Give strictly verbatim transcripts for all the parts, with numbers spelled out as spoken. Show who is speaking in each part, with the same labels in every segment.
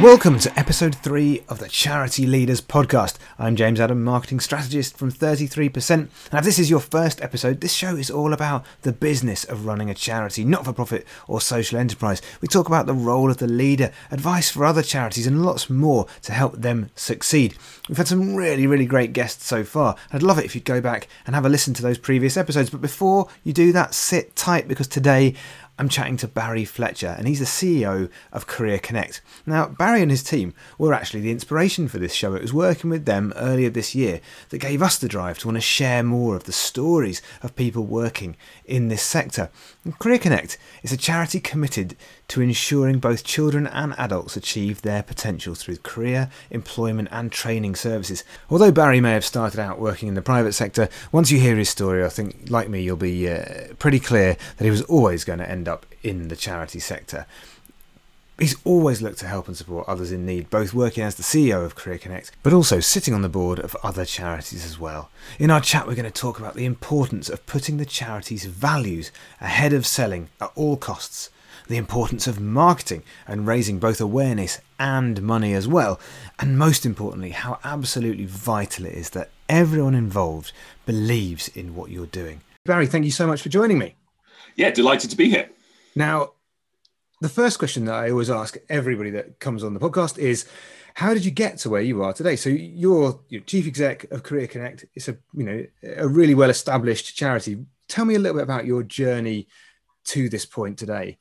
Speaker 1: Welcome to episode three of the Charity Leaders podcast. I'm James Adam, marketing strategist from thirty-three percent. And if this is your first episode, this show is all about the business of running a charity, not-for-profit or social enterprise. We talk about the role of the leader, advice for other charities, and lots more to help them succeed. We've had some really, really great guests so far. I'd love it if you'd go back and have a listen to those previous episodes. But before you do that, sit tight, because today I'm chatting to Barry Fletcher, and he's the C E O of Career Connect. Now, Barry and his team were actually the inspiration for this show. It was working with them earlier this year that gave us the drive to want to share more of the stories of people working in this sector. And Career Connect is a charity committed to ensuring both children and adults achieve their potential through career, employment and training services. Although Barry may have started out working in the private sector, once you hear his story, I think, like me, you'll be uh, pretty clear that he was always going to end up in the charity sector. He's always looked to help and support others in need, both working as the C E O of Career Connect, but also sitting on the board of other charities as well. In our chat, we're going to talk about the importance of putting the charity's values ahead of selling at all costs, the importance of marketing and raising both awareness and money as well, and most importantly, how absolutely vital it is that everyone involved believes in what you're doing. Barry, thank you so much for joining me.
Speaker 2: Yeah, delighted to be here.
Speaker 1: Now, the first question that I always ask everybody that comes on the podcast is, how did you get to where you are today? So you're, you're chief exec of Career Connect. It's a you know a really well established charity. Tell me a little bit about your journey to this point today.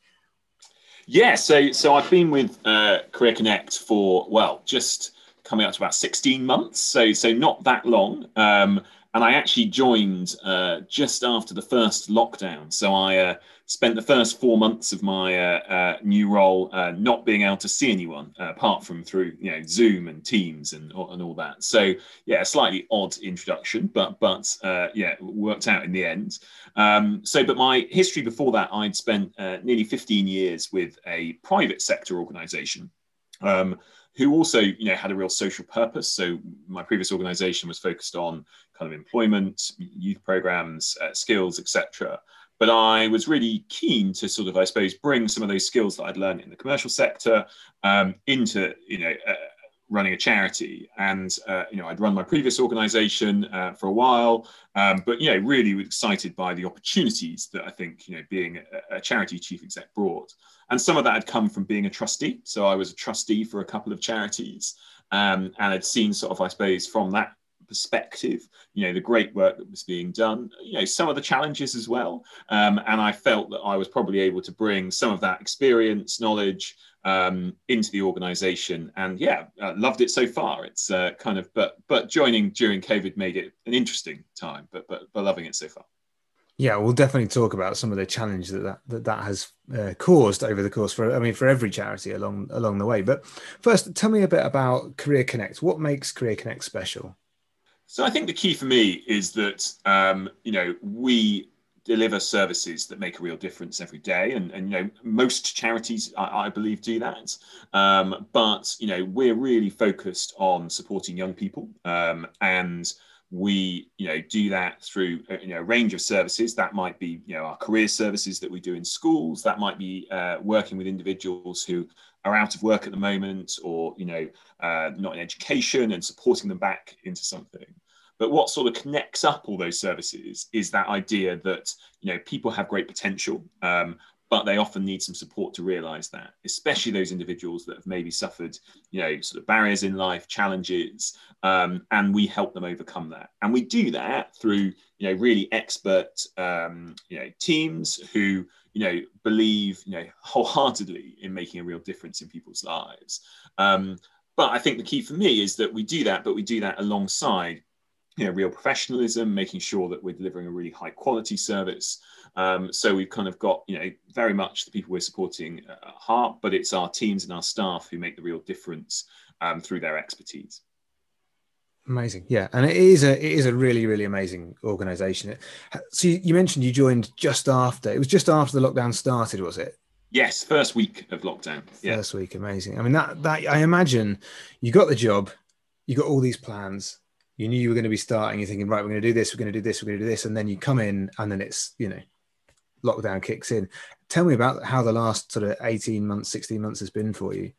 Speaker 2: Yeah, so so I've been with uh, Career Connect for well, just coming up to about sixteen months. So so not that long. Um, and I actually joined uh, just after the first lockdown. So I uh, spent the first four months of my uh, uh, new role uh, not being able to see anyone uh, apart from through you know Zoom and Teams and and all that. So yeah, a slightly odd introduction, but but uh, yeah, it worked out in the end. Um, so, but my history before that, I'd spent uh, nearly fifteen years with a private sector organisation. Um, who also, you know, had a real social purpose. So my previous organisation was focused on kind of employment, youth programmes, uh, skills, et cetera. But I was really keen to sort of, I suppose, bring some of those skills that I'd learned in the commercial sector um, into, you know, uh, running a charity. And, uh, you know, I'd run my previous organisation uh, for a while, um, but, you know, really was excited by the opportunities that I think, you know, being a, a charity chief exec brought. And some of that had come from being a trustee. So I was a trustee for a couple of charities um, and had seen sort of, I suppose, from that perspective, you know, the great work that was being done, you know, some of the challenges as well. Um, and I felt that I was probably able to bring some of that experience, knowledge um, into the organization. And yeah, uh, loved it so far. It's uh, kind of, but but joining during COVID made it an interesting time, but but, but loving it so far.
Speaker 1: Yeah, we'll definitely talk about some of the challenges that that, that, that has uh, caused over the course for, I mean, for every charity along along the way. But first, tell me a bit about Career Connect. What makes Career Connect special?
Speaker 2: So I think the key for me is that, um, you know, we deliver services that make a real difference every day. And, and you know, most charities, I, I believe, do that. Um, but, you know, we're really focused on supporting young people um, and we, you know, do that through you know, a range of services. That might be, you know, our career services that we do in schools. That might be uh, working with individuals who are out of work at the moment or, you know, uh, not in education and supporting them back into something. But what sort of connects up all those services is that idea that, you know, people have great potential, um, but they often need some support to realize that, especially those individuals that have maybe suffered, you know, sort of barriers in life, challenges, um, and we help them overcome that. And we do that through, you know, really expert, um, you know, teams who, you know, believe, you know, wholeheartedly in making a real difference in people's lives. Um, but I think the key for me is that we do that, but we do that alongside, you know, real professionalism, making sure that we're delivering a really high quality service. Um, so we've kind of got, you know, very much the people we're supporting at heart, but it's our teams and our staff who make the real difference um, through their expertise.
Speaker 1: Amazing. Yeah. And it is a, it is a really, really amazing organization. So you mentioned you joined just after, it was just after the lockdown started, was it?
Speaker 2: Yes. First week of lockdown. Yeah.
Speaker 1: First week. Amazing. I mean, that, that, I imagine you got the job, you got all these plans, you knew you were going to be starting, you're thinking, right, we're going to do this, we're going to do this, we're going to do this. And then you come in and then it's, you know, lockdown kicks in. Tell me about how the last sort of eighteen months, sixteen months has been for you.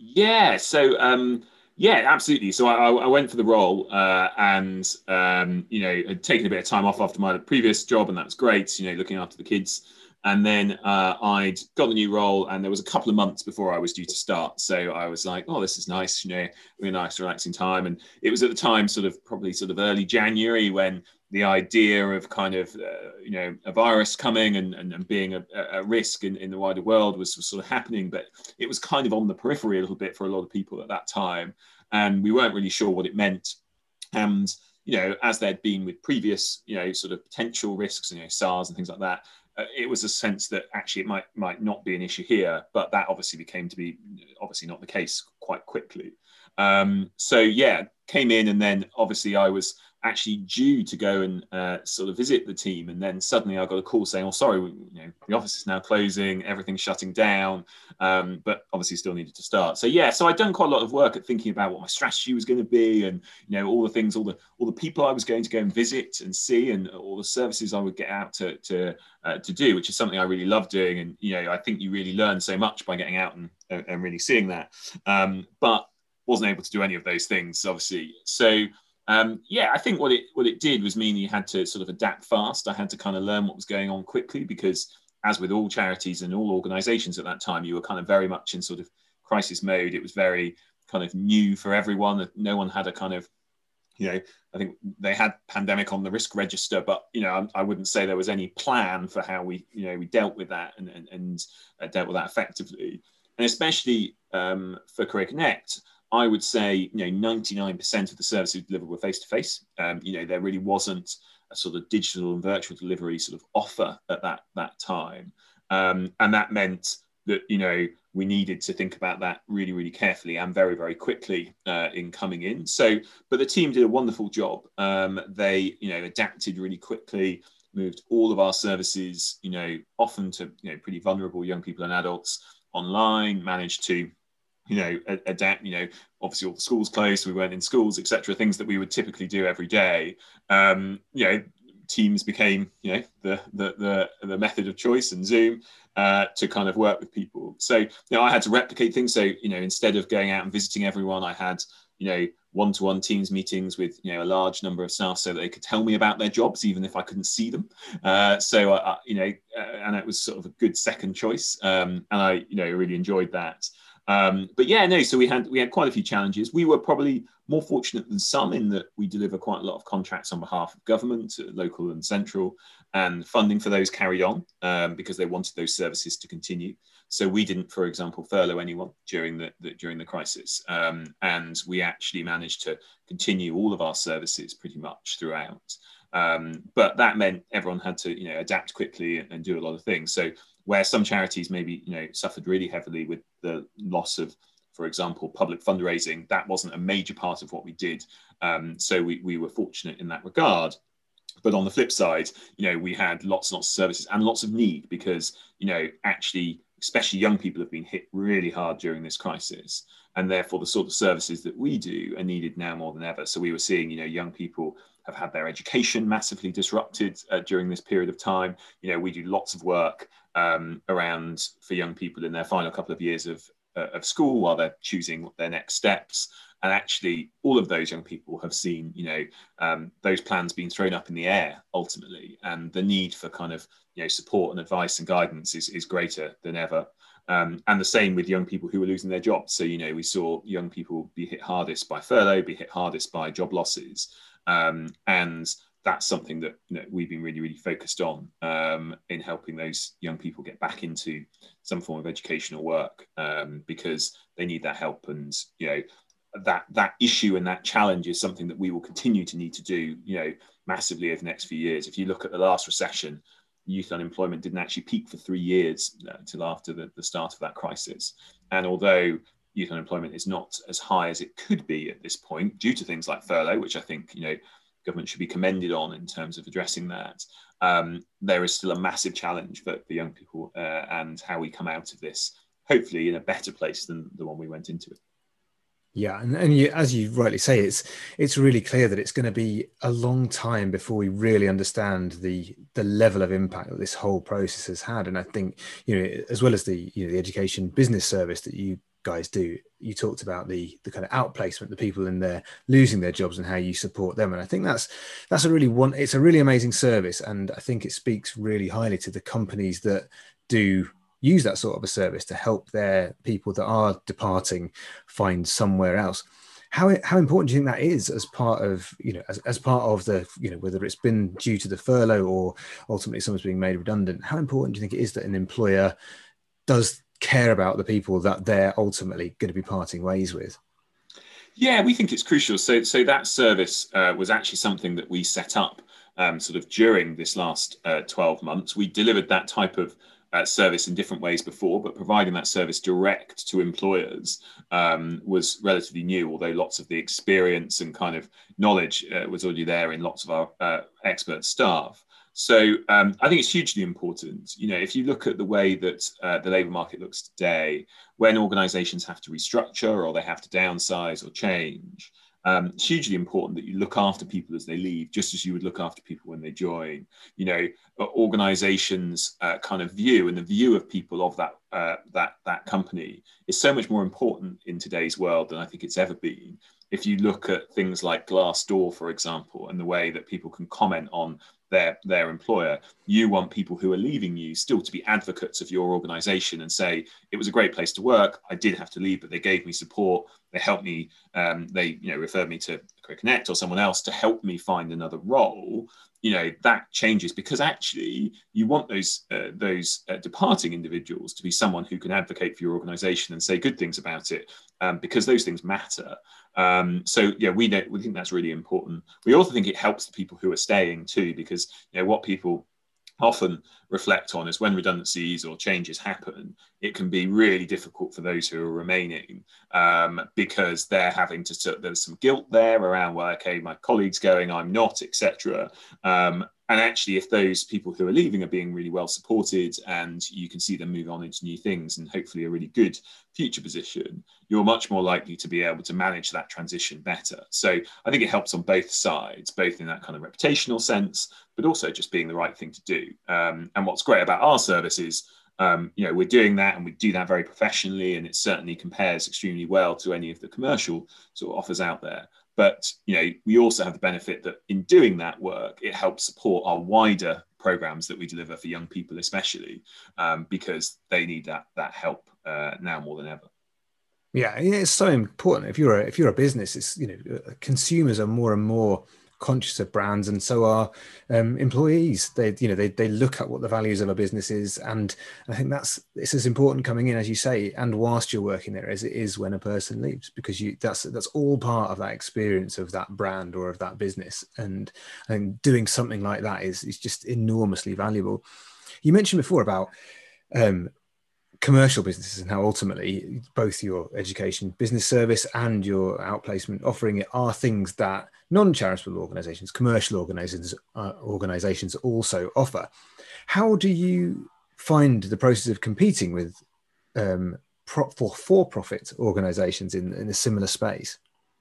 Speaker 2: Yeah, so um, yeah, absolutely. So I, I I went for the role, uh, and um, you know, had taken a bit of time off after my previous job, and that was great. You know, looking after the kids, and then uh, I'd got the new role, and there was a couple of months before I was due to start. So I was like, oh, this is nice. You know, really nice, relaxing time. And it was at the time, sort of probably sort of early January, when the idea of kind of uh, you know a virus coming and, and, and being a, a risk in, in the wider world was sort of happening, but it was kind of on the periphery a little bit for a lot of people at that time, and we weren't really sure what it meant. And you know, as there'd been with previous you know sort of potential risks, you know, SARS and things like that, uh, it was a sense that actually it might might not be an issue here, but that obviously became to be obviously not the case quite quickly. Um, so yeah, came in, and then obviously I was actually due to go and uh, sort of visit the team, and then suddenly I got a call saying, "Oh, sorry, we, you know, the office is now closing, everything's shutting down," um, but obviously still needed to start. So yeah, so I'd done quite a lot of work at thinking about what my strategy was going to be, and you know, all the things, all the all the people I was going to go and visit and see, and all the services I would get out to to uh, to do, which is something I really love doing. And you know, I think you really learn so much by getting out and and really seeing that. Um, but wasn't able to do any of those things, obviously. So um, yeah, I think what it what it did was mean you had to sort of adapt fast. I had to kind of learn what was going on quickly, because as with all charities and all organizations at that time, you were kind of very much in sort of crisis mode. It was very kind of new for everyone. No one had a kind of, you know, I think they had pandemic on the risk register, but, you know, I, I wouldn't say there was any plan for how we, you know, we dealt with that and, and, and uh, dealt with that effectively. And especially um, for Career Connect, I would say, you know, ninety-nine percent of the services we delivered were face-to-face. Um, you know, there really wasn't a sort of digital and virtual delivery sort of offer at that, that time. Um, and that meant that, you know, we needed to think about that really, really carefully and very, very quickly uh, in coming in. So, but the team did a wonderful job. Um, they, you know, adapted really quickly, moved all of our services, you know, often to, you know, pretty vulnerable young people and adults online, managed to, you know, adapt, you know, obviously all the schools closed, we weren't in schools, et cetera, things that we would typically do every day. Um, you know, Teams became, you know, the, the, the, the method of choice, and Zoom uh, to kind of work with people. So, you know, I had to replicate things. So, you know, instead of going out and visiting everyone, I had, you know, one-to-one Teams meetings with, you know, a large number of staff so that they could tell me about their jobs, even if I couldn't see them. Uh, so, I, you know, uh, and it was sort of a good second choice. Um, and I, you know, really enjoyed that. Um, but yeah, no, so we had we had quite a few challenges. We were probably more fortunate than some in that we deliver quite a lot of contracts on behalf of government, local and central, and funding for those carried on um, because they wanted those services to continue. So we didn't, for example, furlough anyone during the, the during the crisis, um, and we actually managed to continue all of our services pretty much throughout. Um, but that meant everyone had to, you know, adapt quickly and do a lot of things. So where some charities maybe, you know, suffered really heavily with the loss of, for example, public fundraising, that wasn't a major part of what we did. Um, so we, we were fortunate in that regard. But on the flip side, you know, we had lots and lots of services and lots of need because, you know, actually, especially young people have been hit really hard during this crisis. And therefore, the sort of services that we do are needed now more than ever. So we were seeing, you know, young people have had their education massively disrupted uh, during this period of time. You know, we do lots of work um, around for young people in their final couple of years of, uh, of school while they're choosing their next steps. And actually, all of those young people have seen, you know, um, those plans being thrown up in the air ultimately, and the need for kind of, you know, support and advice and guidance is, is greater than ever. Um, and the same with young people who are losing their jobs. So, you know, we saw young people be hit hardest by furlough, be hit hardest by job losses. Um, and that's something that, you know, we've been really, really focused on um, in helping those young people get back into some form of educational work um, because they need that help. And, you know, that that issue and that challenge is something that we will continue to need to do, you know, massively over the next few years. If you look at the last recession, youth unemployment didn't actually peak for three years until uh, after the, the start of that crisis. And although youth unemployment is not as high as it could be at this point due to things like furlough, which I think, you know, government should be commended on in terms of addressing that, um, there is still a massive challenge for, for young people uh, and how we come out of this, hopefully in a better place than the one we went into it.
Speaker 1: Yeah, and, and you, as you rightly say, it's it's really clear that it's going to be a long time before we really understand the the level of impact that this whole process has had. And I think, you know, as well as the you know the education business service that you guys do. You talked about the the kind of outplacement, the people in there losing their jobs and how you support them. And I think that's that's a really one. It's a really amazing service, and I think it speaks really highly to the companies that do use that sort of a service to help their people that are departing find somewhere else. How, how important do you think that is as part of, you know, as, as part of the, you know, whether it's been due to the furlough or ultimately someone's being made redundant, how important do you think it is that an employer does care about the people that they're ultimately going to be parting ways with?
Speaker 2: Yeah, we think it's crucial. So, so that service uh, was actually something that we set up um, sort of during this last uh, twelve months. We delivered that type of uh, service in different ways before, but providing that service direct to employers um, was relatively new, although lots of the experience and kind of knowledge uh, was already there in lots of our uh, expert staff. So um, I think it's hugely important. You know, if you look at the way that uh, the labour market looks today, when organisations have to restructure or they have to downsize or change, um, it's hugely important that you look after people as they leave, just as you would look after people when they join. You know, organisations' uh, kind of view and the view of people of that uh, that that company is so much more important in today's world than I think it's ever been. If you look at things like Glassdoor, for example, and the way that people can comment on their their employer, you want people who are leaving you still to be advocates of your organization and say, it was a great place to work, I did have to leave, but they gave me support, they helped me, um, they you know referred me to Career Connect or someone else to help me find another role. You know, that changes, because actually you want those uh, those uh, departing individuals to be someone who can advocate for your organization and say good things about it, um, because those things matter. Um, so yeah, we know, we think that's really important. We also think it helps the people who are staying too, because you know what people often reflect on is when redundancies or changes happen, it can be really difficult for those who are remaining, um, because they're having to, there's some guilt there around, well, okay, my colleague's going, I'm not, et cetera. Um, and actually, if those people who are leaving are being really well supported and you can see them move on into new things and hopefully a really good future position, you're much more likely to be able to manage that transition better. So I think it helps on both sides, both in that kind of reputational sense, but also just being the right thing to do. Um, and what's great about our service is, um, you know, we're doing that and we do that very professionally, and it certainly compares extremely well to any of the commercial sort of offers out there. But, you know, we also have the benefit that in doing that work, it helps support our wider programs that we deliver for young people, especially um, because they need that that help uh, now more than ever.
Speaker 1: Yeah, it's so important. If you're a, if you're a business, it's, you know, consumers are more and more conscious of brands, and so are um, employees. They, you know, they they look at what the values of a business is, and I think that's it's as important coming in, as you say, and whilst you're working there, as it is when a person leaves, because you that's that's all part of that experience of that brand or of that business, and I think doing something like that is is just enormously valuable. You mentioned before about um, commercial businesses and how ultimately both your education business service and your outplacement offering it are things that non-charitable organizations, commercial organizations, uh, organizations also offer. How do you find the process of competing with um, pro- for for-profit organizations in, in a similar space?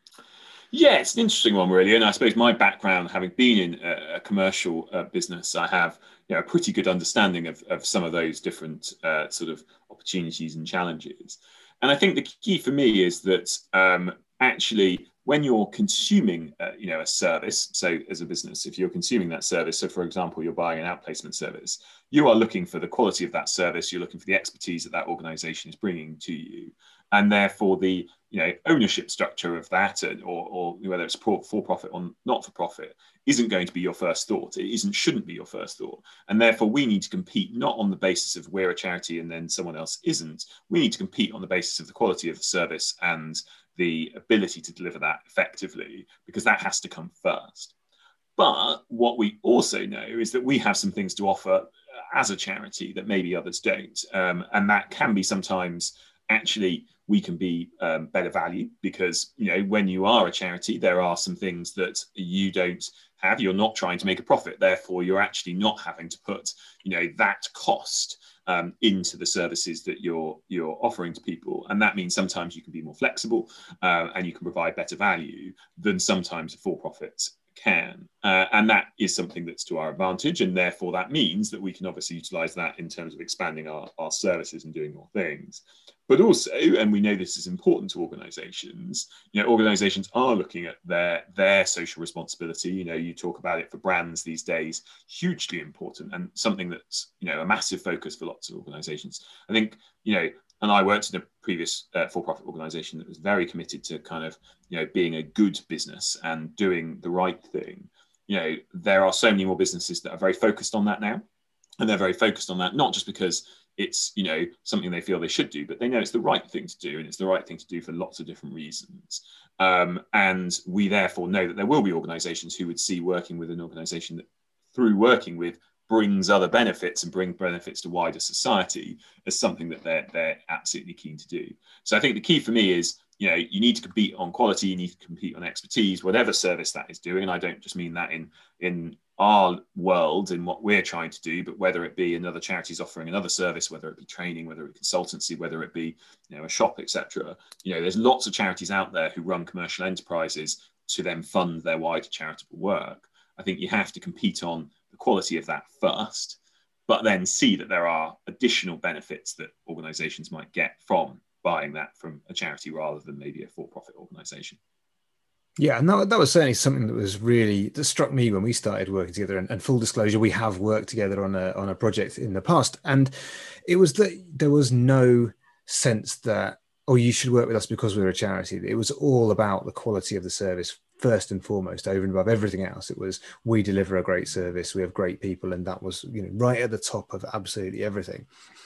Speaker 2: Yeah, it's an interesting one, really. And I suppose my background, having been in a, a commercial uh, business, I have you know, a pretty good understanding of, of some of those different uh, sort of opportunities and challenges. And I think the key for me is that um, actually, when you're consuming, uh, you know, a service, so as a business, if you're consuming that service, so for example, you're buying an outplacement service, you are looking for the quality of that service, you're looking for the expertise that that organization is bringing to you. And therefore, the you know ownership structure of that, or, or whether it's for-profit or not-for-profit, isn't going to be your first thought. It isn't, shouldn't be your first thought. And therefore, we need to compete not on the basis of we're a charity and then someone else isn't. We need to compete on the basis of the quality of the service and the ability to deliver that effectively, because that has to come first. But what we also know is that we have some things to offer as a charity that maybe others don't. Um, and that can be sometimes actually we can be um, better value, because you know when you are a charity, there are some things that you don't have. You're not trying to make a profit, therefore you're actually not having to put you know that cost um, into the services that you're you're offering to people. And that means sometimes you can be more flexible uh, and you can provide better value than sometimes a for-profit can. Uh, and that is something that's to our advantage. And therefore, that means that we can obviously utilize that in terms of expanding our, our services and doing more things. But also, and we know this is important to organizations, you know, organizations are looking at their, their social responsibility. You know, you talk about it for brands these days, hugely important and something that's, you know, a massive focus for lots of organizations. I think, you know, and I worked in a previous uh, for-profit organization that was very committed to kind of, you know, being a good business and doing the right thing. You know, there are so many more businesses that are very focused on that now. And they're very focused on that, not just because it's, you know, something they feel they should do, but they know it's the right thing to do. And it's the right thing to do for lots of different reasons. Um, and we therefore know that there will be organizations who would see working with an organization that through working with brings other benefits and bring benefits to wider society as something that they're, they're absolutely keen to do. So I think the key for me is, you know, you need to compete on quality, you need to compete on expertise, whatever service that is doing. And I don't just mean that in, in our world, in what we're trying to do, but whether it be another charity's offering another service, whether it be training, whether it be consultancy, whether it be, you know, a shop, et cetera. You know, there's lots of charities out there who run commercial enterprises to then fund their wider charitable work. I think you have to compete on the quality of that first, but then see that there are additional benefits that organizations might get from buying that from a charity rather than maybe a for-profit organization.
Speaker 1: Yeah, and that, that was certainly something that was really, that struck me when we started working together. And, and full disclosure, we have worked together on a, on a project in the past. And it was that there was no sense that, oh, you should work with us because we're a charity. It was all about the quality of the service first and foremost, over and above everything else. It was, we deliver a great service, we have great people, and that was, you know, right at the top of absolutely everything.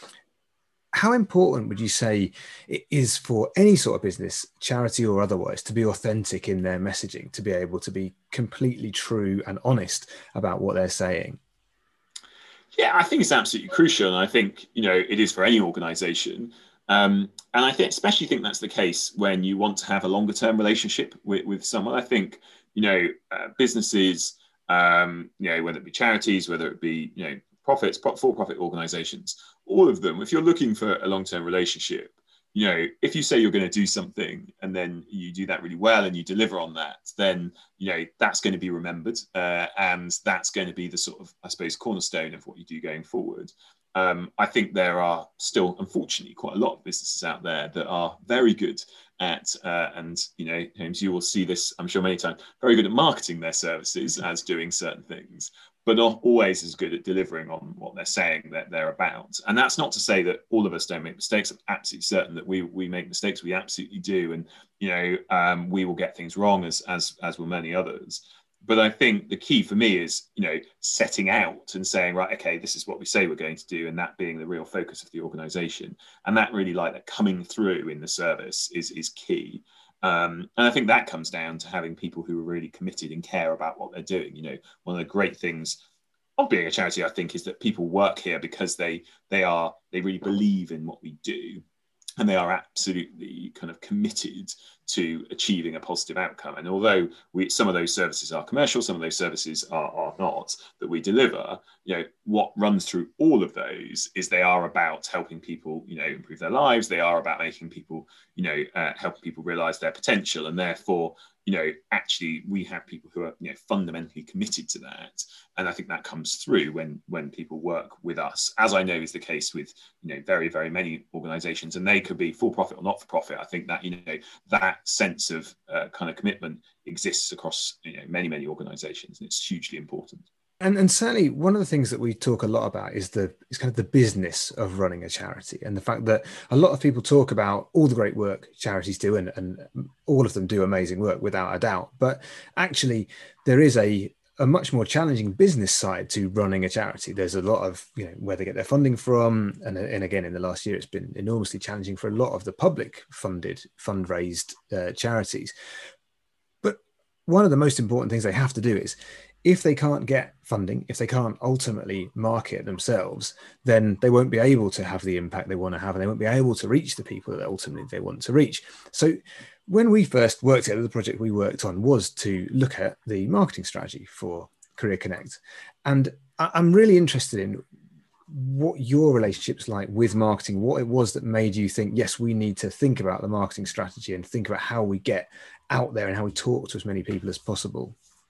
Speaker 1: How important would you say it is for any sort of business, charity or otherwise, to be authentic in their messaging, to be able to be completely true and honest about what they're saying?
Speaker 2: Yeah, I think it's absolutely crucial. And I think, you know, it is for any organization. Um, and I think, especially think that's the case when you want to have a longer term relationship with, with someone. I think, you know, uh, businesses, um, you know, whether it be charities, whether it be, you know, profits, for-profit organizations, all of them, if you're looking for a long-term relationship, you know, if you say you're going to do something and then you do that really well and you deliver on that, then, you know, that's going to be remembered. Uh, and that's going to be the sort of, I suppose, cornerstone of what you do going forward. Um, I think there are still, unfortunately, quite a lot of businesses out there that are very good at, uh, and, you know, James, you will see this, I'm sure, many times, very good at marketing their services as doing certain things, but not always as good at delivering on what they're saying that they're about. And that's not to say that all of us don't make mistakes. I'm absolutely certain that we we make mistakes. We absolutely do. And, you know, um, we will get things wrong as, as, as will many others. But I think the key for me is, you know, setting out and saying, right, okay, this is what we say we're going to do, and that being the real focus of the organization. And that really, like, that coming through in the service is, is key. Um, and I think that comes down to having people who are really committed and care about what they're doing. You know, one of the great things of being a charity, I think, is that people work here because they they are they really believe in what we do, and they are absolutely kind of committed to achieving a positive outcome. And although we, some of those services are commercial, some of those services are, are not, that we deliver, you know, what runs through all of those is they are about helping people, you know, improve their lives. They are about making people, you know, uh, helping people realize their potential. And therefore, you know, actually we have people who are, you know, fundamentally committed to that. And I think that comes through when, when people work with us, as I know is the case with, you know, very, very many organizations, and they could be for profit or not for profit. I think that, you know, that sense of uh, kind of commitment exists across, you know, many, many organizations, and it's hugely important.
Speaker 1: And, and certainly one of the things that we talk a lot about is the is kind of the business of running a charity, and the fact that a lot of people talk about all the great work charities do, and, and all of them do amazing work without a doubt. But actually, there is a a much more challenging business side to running a charity. There's a lot of, you know, where they get their funding from. And, and again, in the last year, it's been enormously challenging for a lot of the public funded, fundraised uh, charities. But one of the most important things they have to do is, if they can't get funding, if they can't ultimately market themselves, then they won't be able to have the impact they want to have, and they won't be able to reach the people that ultimately they want to reach. So when we first worked together, the project we worked on was to look at the marketing strategy for Career Connect. And I'm really interested in what your relationship's like with marketing, what it was that made you think, yes, we need to think about the marketing strategy and think about how we get out there and how we talk to as many people as possible.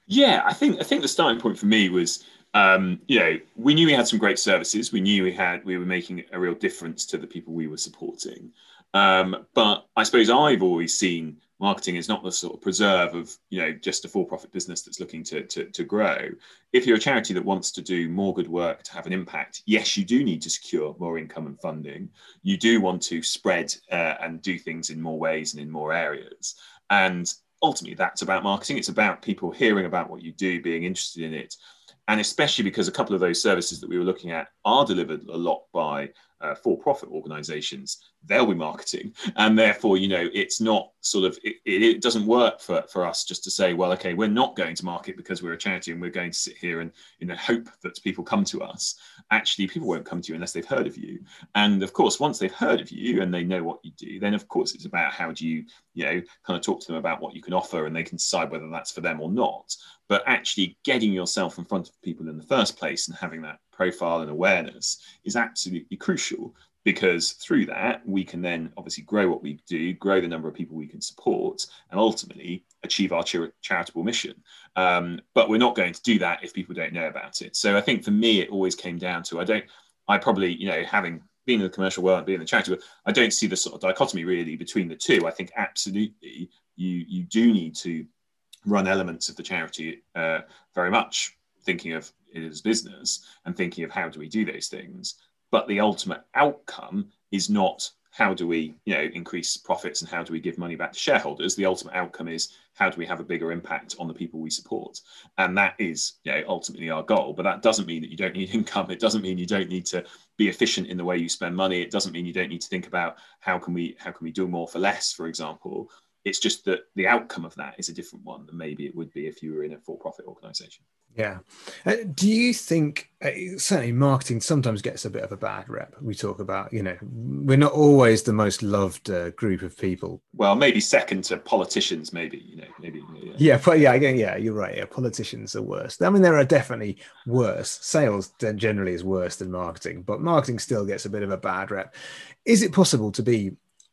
Speaker 2: Yeah, I think I think the starting point for me was, um, you know, we knew we had some great services. We knew we had we were making a real difference to the people we were supporting. Um, but I suppose I've always seen marketing as not the sort of preserve of, you know, just a for-profit business that's looking to, to to grow. If you're a charity that wants to do more good work to have an impact, yes, you do need to secure more income and funding. You do want to spread uh, and do things in more ways and in more areas. And ultimately that's about marketing. It's about people hearing about what you do, being interested in it. And especially because a couple of those services that we were looking at are delivered a lot by uh, for-profit organizations, they'll be marketing. And therefore, you know, it's not sort of, it, it doesn't work for, for us just to say, well, okay, we're not going to market because we're a charity and we're going to sit here and, you know, hope that people come to us. Actually, people won't come to you unless they've heard of you. And of course, once they've heard of you and they know what you do, then of course it's about how do you, you know, kind of talk to them about what you can offer, and they can decide whether that's for them or not. But actually getting yourself in front of people in the first place and having that profile and awareness is absolutely crucial, because through that we can then obviously grow what we do, grow the number of people we can support, and ultimately achieve our char- charitable mission. Um, but we're not going to do that if people don't know about it. So I think for me, it always came down to, I don't, I probably, you know, having been in the commercial world and being in the charity world, I don't see the sort of dichotomy really between the two. I think absolutely you you do need to run elements of the charity uh, very much thinking of it as business and thinking of how do we do those things. But the ultimate outcome is not how do we, you know, increase profits and how do we give money back to shareholders. The ultimate outcome is how do we have a bigger impact on the people we support. And that is, you know, ultimately our goal. But that doesn't mean that you don't need income. It doesn't mean you don't need to be efficient in the way you spend money. It doesn't mean you don't need to think about how can we how can we do more for less, for example. It's just that the outcome of that is a different one than maybe it would be if you were in a for-profit organization.
Speaker 1: Yeah. Uh, do you think, uh, certainly marketing sometimes gets a bit of a bad rep? We talk about, you know, we're not always the most loved uh, group of people.
Speaker 2: Well, maybe second to politicians, maybe, you know, maybe. Yeah,
Speaker 1: yeah but yeah, again, yeah, you're right. Yeah, politicians are worse. I mean, there are definitely worse. Sales generally is worse than marketing, but marketing still gets a bit of a bad rep. Is it possible to be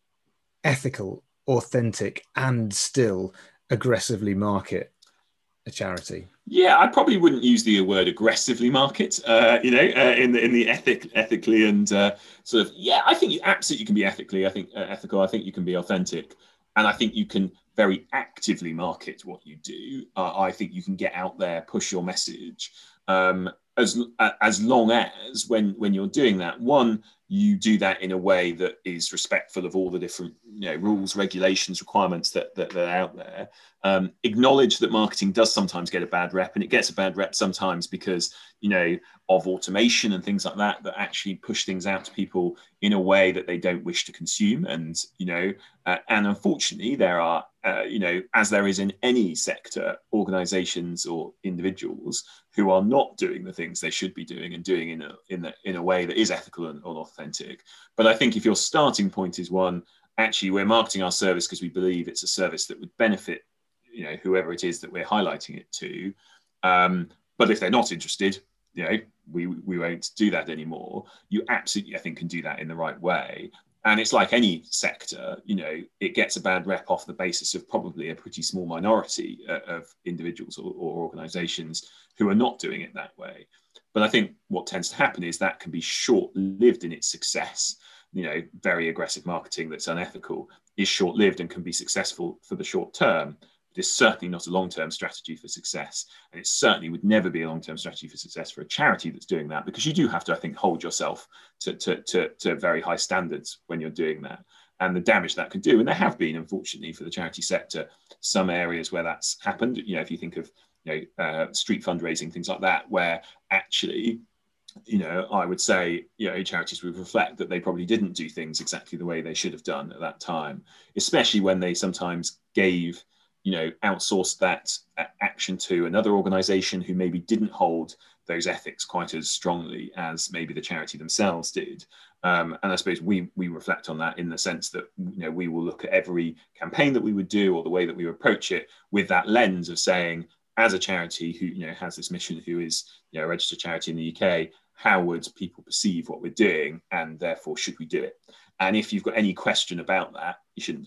Speaker 1: ethical, authentic, and still aggressively market a charity?
Speaker 2: Yeah, I probably wouldn't use the word aggressively market, uh, you know, uh, in the in the ethic ethically and uh, sort of. Yeah, I think you absolutely can be ethically. I think uh, ethical. I think you can be authentic, and I think you can very actively market what you do. Uh, I think you can get out there, push your message, um, as as long as when when you're doing that, one, you do that in a way that is respectful of all the different, you know, rules, regulations, requirements that, that, that are out there. Um, acknowledge that marketing does sometimes get a bad rep, and it gets a bad rep sometimes because, you know, of automation and things like that, that actually push things out to people in a way that they don't wish to consume. And, you know, uh, and unfortunately there are, uh, you know, as there is in any sector, organizations or individuals who are not doing the things they should be doing and doing in a, in a, in a way that is ethical and, and authentic. But I think if your starting point is one, actually we're marketing our service because we believe it's a service that would benefit, you know, whoever it is that we're highlighting it to. Um, but if they're not interested, you know, we we won't do that anymore. You absolutely, I think, can do that in the right way. And it's like any sector, you know, it gets a bad rep off the basis of probably a pretty small minority uh, of individuals or, or organizations who are not doing it that way. But I think what tends to happen is that can be short-lived in its success. You know, very aggressive marketing that's unethical is short-lived and can be successful for the short term. It's certainly not a long-term strategy for success. And it certainly would never be a long-term strategy for success for a charity that's doing that, because you do have to, I think, hold yourself to, to, to, to very high standards when you're doing that. And the damage that can do, and there have been, unfortunately, for the charity sector, some areas where that's happened. You know, if you think of, you know, uh, street fundraising, things like that, where actually, you know, I would say, you know, charities would reflect that they probably didn't do things exactly the way they should have done at that time, especially when they sometimes gave, you know, outsourced that action to another organization who maybe didn't hold those ethics quite as strongly as maybe the charity themselves did. Um, and I suppose we we reflect on that in the sense that, you know, we will look at every campaign that we would do or the way that we approach it with that lens of saying, as a charity who, you know, has this mission, who is, you know, a registered charity in the U K, how would people perceive what we're doing, and therefore should we do it? And if you've got any question about that, you shouldn't do it.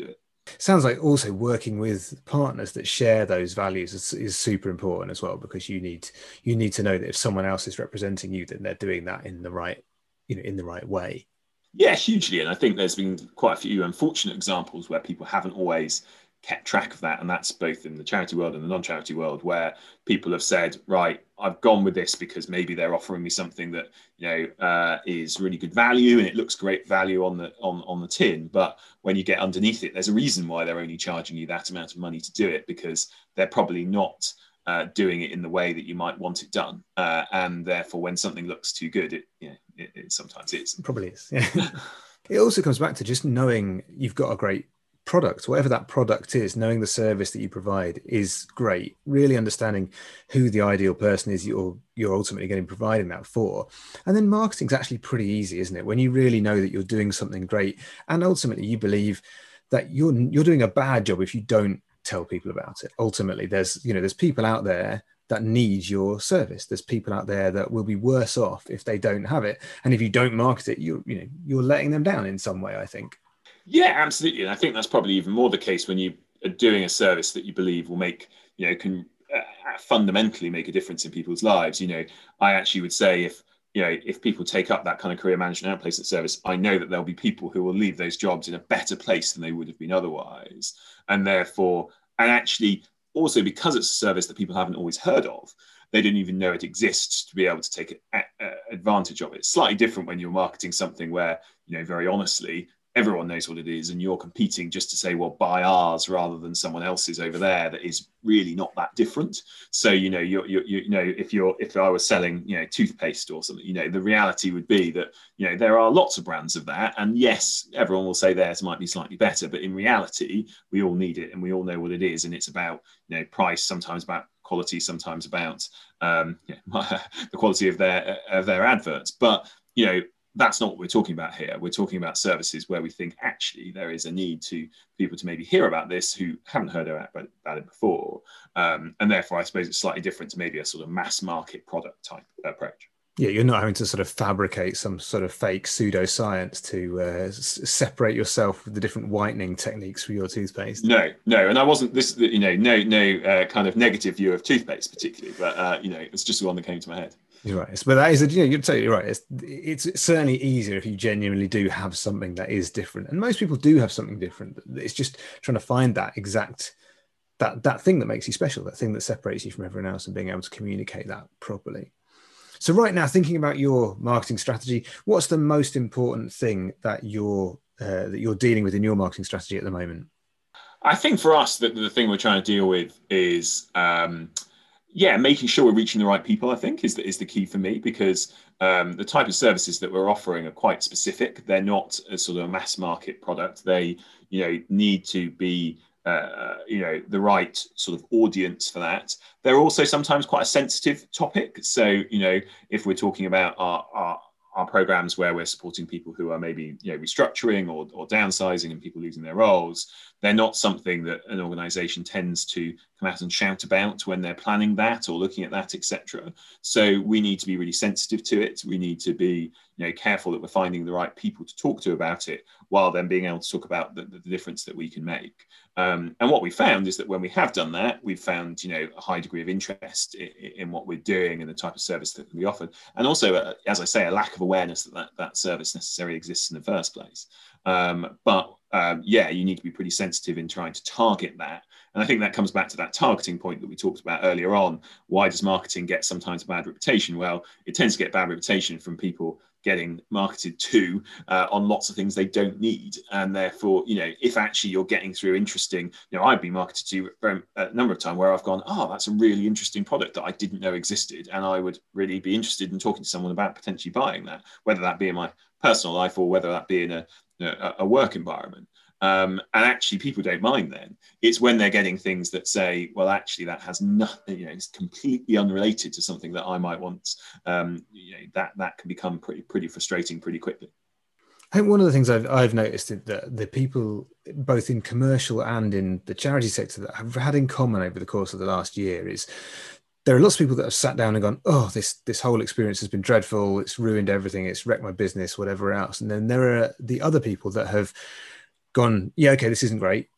Speaker 1: Sounds like also working with partners that share those values is, is super important as well, because you need you need to know that if someone else is representing you, then they're doing that in the right, you know, in the right way.
Speaker 2: Yeah, hugely. And I think there's been quite a few unfortunate examples where people haven't always kept track of that. And that's both in the charity world and the non-charity world, where people have said, right, I've gone with this because maybe they're offering me something that, you know, uh, is really good value and it looks great value on the on, on the tin. But when you get underneath it, there's a reason why they're only charging you that amount of money to do it, because they're probably not uh, doing it in the way that you might want it done. Uh, and therefore, when something looks too good, it, you know, it, it sometimes is.
Speaker 1: It probably is. Yeah. It also comes back to just knowing you've got a great product, whatever that product is, knowing the service that you provide is great. Really understanding who the ideal person is you're you're ultimately getting providing that for. And then marketing's actually pretty easy, isn't it? When you really know that you're doing something great, and ultimately you believe that you're you're doing a bad job if you don't tell people about it. Ultimately, there's you know there's people out there that need your service. There's people out there that will be worse off if they don't have it. And if you don't market it, you you know you're letting them down in some way, I think.
Speaker 2: Yeah, absolutely. And I think that's probably even more the case when you are doing a service that you believe will make, you know, can uh, fundamentally make a difference in people's lives. You know, I actually would say if, you know, if people take up that kind of career management outplacement service, I know that there'll be people who will leave those jobs in a better place than they would have been otherwise. And therefore, and actually also because it's a service that people haven't always heard of, they don't even know it exists to be able to take a, a, advantage of it. It's slightly different when you're marketing something where, you know, very honestly, everyone knows what it is, and you're competing just to say, well, buy ours rather than someone else's over there that is really not that different. So, you know, you're, you're, you know, if you're, if I was selling, you know, toothpaste or something, you know, the reality would be that, you know, there are lots of brands of that. And yes, everyone will say theirs might be slightly better, but in reality, we all need it and we all know what it is. And it's about, you know, price, sometimes about quality, sometimes about um, you know, the quality of their, of their adverts. But, you know, that's not what we're talking about here. We're talking about services where we think actually there is a need to people to maybe hear about this who haven't heard about, about it before. Um, and therefore, I suppose it's slightly different to maybe a sort of mass market product type approach.
Speaker 1: Yeah, you're not having to sort of fabricate some sort of fake pseudoscience to uh, s- separate yourself with the different whitening techniques for your toothpaste.
Speaker 2: No, no, and I wasn't this, you know, no, no uh, kind of negative view of toothpaste particularly, but uh, you know, it's just the one that came to my head.
Speaker 1: You're right, but that is, a, you know, you're totally right. It's, it's certainly easier if you genuinely do have something that is different, and most people do have something different. It's just trying to find that exact that that thing that makes you special, that thing that separates you from everyone else, and being able to communicate that properly. So right now, thinking about your marketing strategy, what's the most important thing that you're uh, that you're dealing with in your marketing strategy at the moment?
Speaker 2: I think for us, that the thing we're trying to deal with is, um, yeah, making sure we're reaching the right people. I think is the, is the key for me, because um, the type of services that we're offering are quite specific. They're not a sort of mass market product. They, you know, need to be uh, you know, the right sort of audience for that. They're also sometimes quite a sensitive topic. So, you know, if we're talking about our, our, our programs where we're supporting people who are maybe, you know, restructuring or, or downsizing and people losing their roles, they're not something that an organization tends to come out and shout about when they're planning that or looking at that, et cetera. So we need to be really sensitive to it. We need to be, you know, careful that we're finding the right people to talk to about it, while then being able to talk about the, the difference that we can make. Um, and what we found is that when we have done that, we've found, you know, a high degree of interest in, in what we're doing and the type of service that can be offered. And also, uh, as I say, a lack of awareness that that, that service necessarily exists in the first place. Um, but um, yeah, you need to be pretty sensitive in trying to target that. And I think that comes back to that targeting point that we talked about earlier on. Why does marketing get sometimes a bad reputation? Well, it tends to get bad reputation from people getting marketed to uh, on lots of things they don't need. And therefore, you know, if actually you're getting through interesting, you know, I've been marketed to very, a number of times where I've gone, oh, that's a really interesting product that I didn't know existed. And I would really be interested in talking to someone about potentially buying that, whether that be in my personal life or whether that be in a, a, a work environment. Um, and actually people don't mind then. It's when they're getting things that say, well, actually that has nothing, you know, it's completely unrelated to something that I might want. Um, you know, that, that can become pretty, pretty frustrating pretty quickly.
Speaker 1: I think one of the things I've, I've noticed is that the people, both in commercial and in the charity sector, that have had in common over the course of the last year is there are lots of people that have sat down and gone, oh, this this whole experience has been dreadful. It's ruined everything. It's wrecked my business, whatever else. And then there are the other people that have gone, yeah, okay, this isn't great.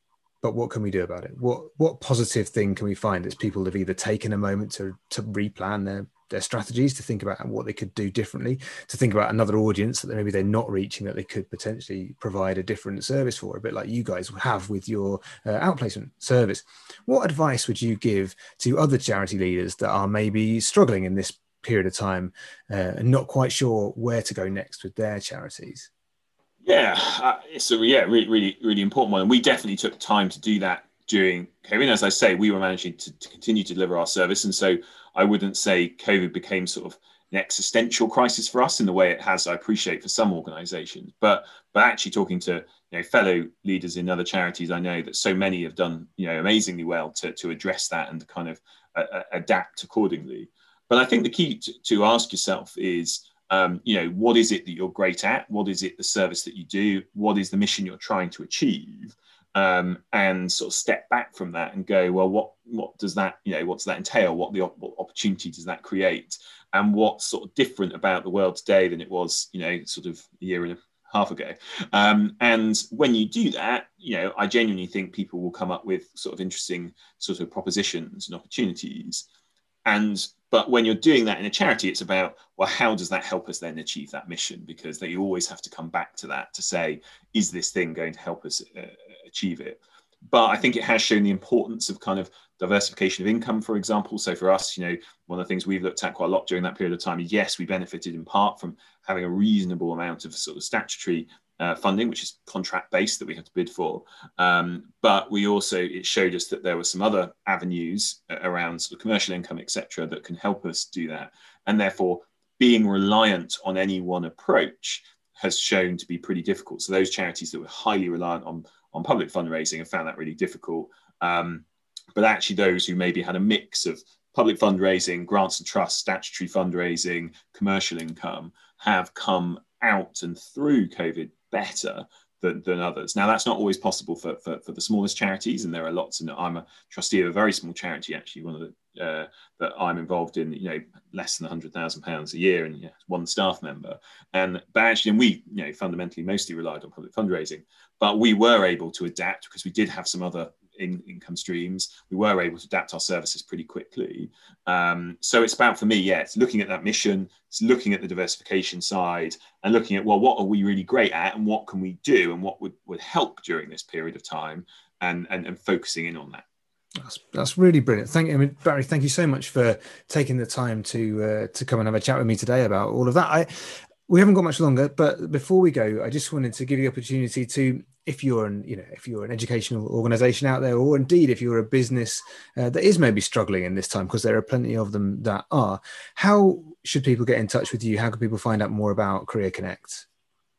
Speaker 1: but what can we do about it? What what positive thing can we find as people have either taken a moment to to replan their their strategies, to think about what they could do differently, to think about another audience that maybe they're not reaching, that they could potentially provide a different service for, a bit like you guys have with your uh, outplacement service. What advice would you give to other charity leaders that are maybe struggling in this period of time uh, and not quite sure where to go next with their charities?
Speaker 2: Yeah, uh, it's a yeah, really, really, really important one. And we definitely took time to do that during COVID. As I say, we were managing to, to continue to deliver our service. And so I wouldn't say COVID became sort of an existential crisis for us in the way it has, I appreciate, for some organizations. But but actually talking to you know fellow leaders in other charities, I know that so many have done you know amazingly well to, to address that and kind of uh, adapt accordingly. But I think the key to, to ask yourself is, Um, you know, what is it that you're great at? What is it the service that you do? What is the mission you're trying to achieve? Um, and sort of step back from that and go, well, what what does that, you know, what does that entail? What the what opportunity does that create? And what's sort of different about the world today than it was, you know, sort of a year and a half ago? Um, and when you do that, you know, I genuinely think people will come up with sort of interesting sort of propositions and opportunities. And but when you're doing that in a charity, it's about, well, how does that help us then achieve that mission? Because they always have to come back to that to say, is this thing going to help us uh, achieve it? But I think it has shown the importance of kind of diversification of income, for example. So for us, you know, one of the things we've looked at quite a lot during that period of time is, yes, we benefited in part from having a reasonable amount of sort of statutory Uh, funding, which is contract based, that we have to bid for. Um, but we also, it showed us that there were some other avenues around sort of commercial income, et cetera, that can help us do that. And therefore, being reliant on any one approach has shown to be pretty difficult. So those charities that were highly reliant on, on public fundraising have found that really difficult. Um, but actually those who maybe had a mix of public fundraising, grants and trusts, statutory fundraising, commercial income have come out and through COVID better than, than others. Now, that's not always possible for, for, for the smallest charities, and there are lots. And I'm a trustee of a very small charity, actually, one of the uh, that I'm involved in, you know, less than one hundred thousand pounds a year, and you know, one staff member. And but actually, and we, you know, fundamentally mostly relied on public fundraising, but we were able to adapt because we did have some other In, income streams. We were able to adapt our services pretty quickly. Um, so it's about, for me, yeah, it's looking at that mission, it's looking at the diversification side and looking at, well, what are we really great at and what can we do and what would, would help during this period of time, and, and, and focusing in on that.
Speaker 1: That's, that's really brilliant. Thank you, I mean, Barry. Thank you so much for taking the time to uh, to come and have a chat with me today about all of that. I, we haven't got much longer, but before we go, I just wanted to give you the opportunity to, if you're an, you know, if you're an educational organization out there, or indeed if you're a business uh, that is maybe struggling in this time, because there are plenty of them that are, how should people get in touch with you? How can people find out more about Career Connect?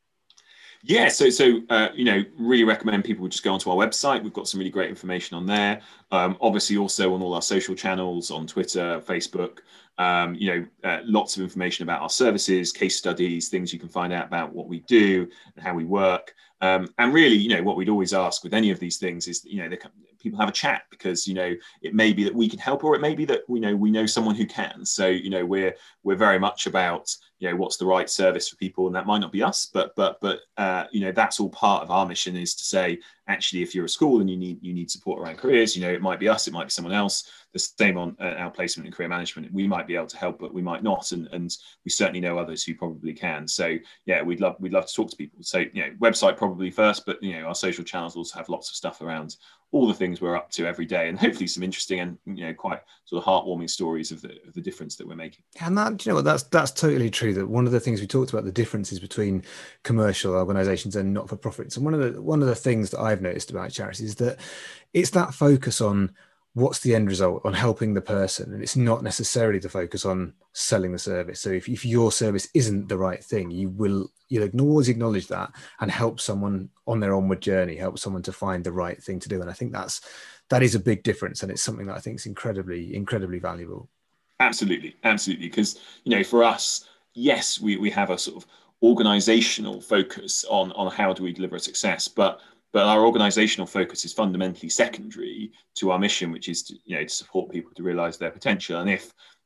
Speaker 2: Yeah, so so uh, you know, really recommend people just go onto our website. We've got some really great information on there. Um, obviously, also on all our social channels, on Twitter, Facebook. Um, you know, uh, lots of information about our services, case studies, things you can find out about what we do and how we work. Um, and really, you know, what we'd always ask with any of these things is, you know, they, people have a chat, because, you know, it may be that we can help, or it may be that, you know, we know someone who can. So, you know, we're we're very much about, you know, what's the right service for people, and that might not be us, but but but uh, you know, that's all part of our mission, is to say, actually, if you're a school and you need you need support around careers, you know, it might be us, it might be someone else. The same on uh, outplacement and career management. We might be able to help, but we might not, and and we certainly know others who probably can. So yeah, we'd love we'd love to talk to people. So, you know, website probably first, but, you know, our social channels also have lots of stuff around all the things we're up to every day, and hopefully some interesting and, you know, quite sort of heartwarming stories of the of the difference that we're making.
Speaker 1: And that, you know what, that's that's totally true. That one of the things we talked about, the differences between commercial organizations and not-for-profits, and one of the one of the things that I've noticed about charities is that it's that focus on what's the end result, on helping the person, and it's not necessarily the focus on selling the service. So if, if your service isn't the right thing, you will you'll always acknowledge that and help someone on their onward journey, help someone to find the right thing to do. And I think that's that is a big difference, and it's something that I think is incredibly incredibly valuable.
Speaker 2: Absolutely, absolutely. Because, you know, for us, yes, we we have a sort of organizational focus on on how do we deliver a success, but but our organizational focus is fundamentally secondary to our mission, which is to, you know, to support people to realize their potential. And if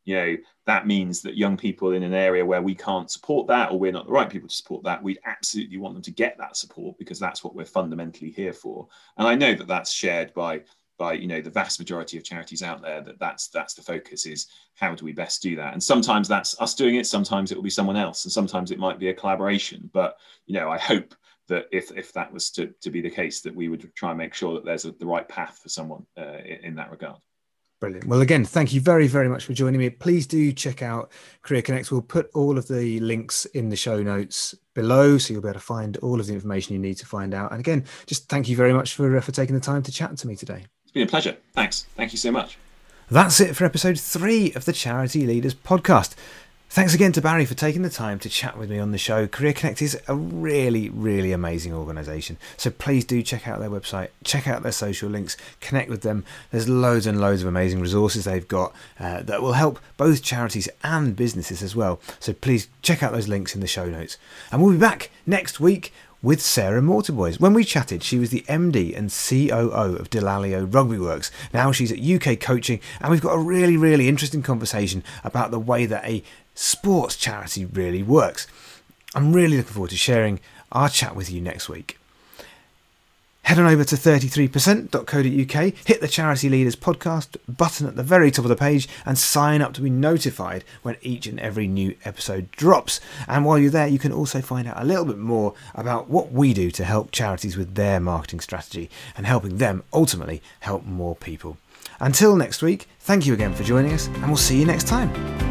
Speaker 2: you know, that means that young people in an area where we can't support that, or we're not the right people to support that, we'd absolutely want them to get that support, because that's what we're fundamentally here for. And I know that that's shared by by you know the vast majority of charities out there, that that's that's the focus, is how do we best do that. And sometimes that's us doing it, sometimes it will be someone else, and sometimes it might be a collaboration. But you know I hope that if if that was to, to be the case, that we would try and make sure that there's a, the right path for someone uh, in, in that regard.
Speaker 1: Brilliant. Well, again, thank you very, very much for joining me. Please do check out Career Connect. We'll put all of the links in the show notes below, so you'll be able to find all of the information you need to find out. And again, just thank you very much for, uh, for taking the time to chat to me today.
Speaker 2: It's been a pleasure. Thanks. Thank you so much.
Speaker 1: That's it for episode three of the Charity Leaders podcast. Thanks again to Barry for taking the time to chat with me on the show. Career Connect is a really, really amazing organisation. So please do check out their website, check out their social links, connect with them. There's loads and loads of amazing resources they've got uh, that will help both charities and businesses as well. So please check out those links in the show notes. And we'll be back next week with Sarah Mortiboys. When we chatted, she was the M D and C O O of Delalio Rugby Works. Now she's at U K Coaching, and we've got a really, really interesting conversation about the way that a sports charity really works. I'm really looking forward to sharing our chat with you next week. Head on over to thirty-three percent dot co dot uk, hit the Charity Leaders podcast button at the very top of the page, and sign up to be notified when each and every new episode drops. And while you're there, you can also find out a little bit more about what we do to help charities with their marketing strategy and helping them ultimately help more people. Until next week, thank you again for joining us, and we'll see you next time.